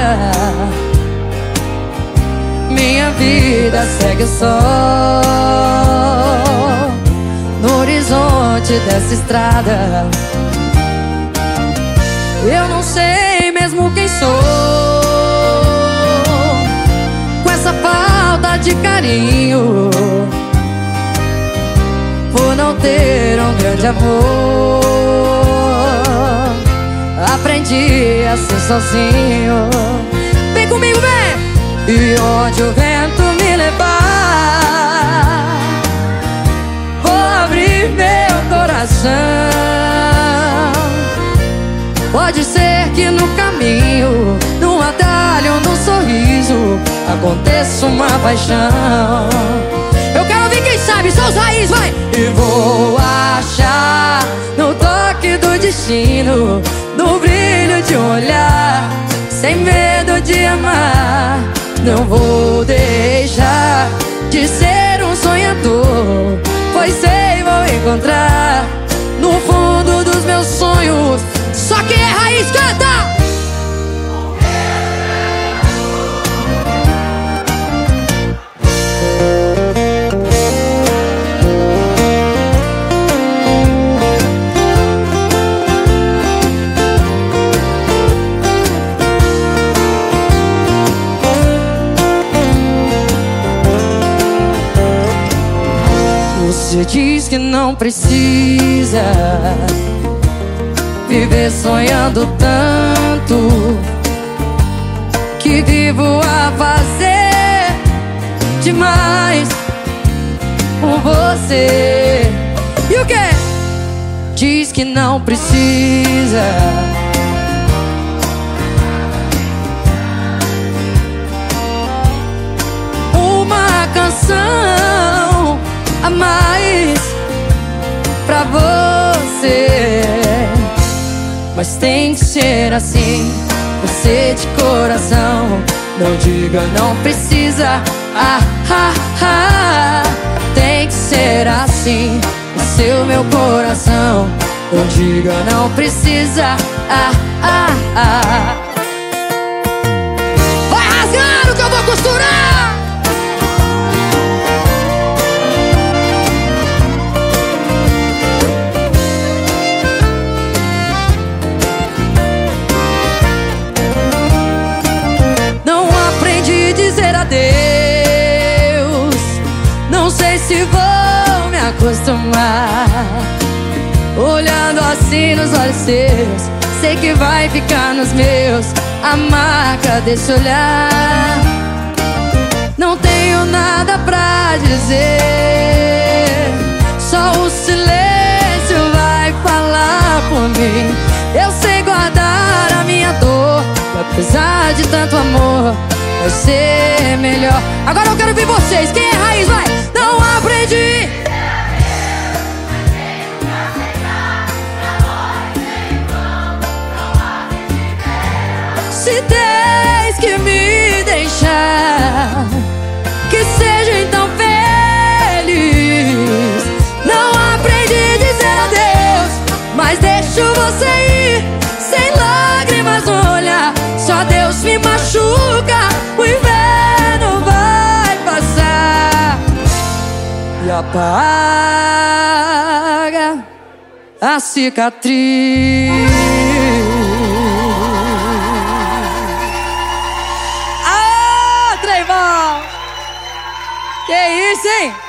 Minha vida segue o sol no horizonte dessa estrada. Eu não sei mesmo quem sou, com essa falta de carinho, por não ter um grande amor. Aprendi a ser sozinho. Vem comigo, vem! E onde o vento me levar, vou abrir meu coração. Pode ser que no caminho, num atalho, num sorriso, aconteça uma paixão. Eu quero ouvir quem sabe, só os raízes, vai! E vou achar no toque do destino, no brilho de um olhar, sem medo de amar. Não vou deixar de ser um sonhador, pois sei vou encontrar no fundo dos meus sonhos só quem é raiz. Canta! Você diz que não precisa viver sonhando tanto, que vivo a fazer demais por você. E o quê? Diz que não precisa uma canção a mais pra você, mas tem que ser assim, você de coração. Não diga não precisa, tem que ser assim, o seu meu coração. Não diga não precisa, vai rasgando que eu vou costurar. Adeus, não sei se vou me acostumar. Olhando assim nos olhos seus, sei que vai ficar nos meus a marca desse olhar. Não tenho nada pra dizer, só o silêncio vai falar por mim. Eu sei guardar a minha dor, e apesar de tanto amor, vai ser melhor. Agora eu quero ver vocês, quem é raiz, vai! Não aprendi. Se tens que me deixar, que seja então feliz. Não aprendi a dizer adeus, mas deixo você ir, sem lágrimas no olhar. Só Deus me machuca, o inverno vai passar e apaga a cicatriz. Ah, Trevão! Que isso, hein?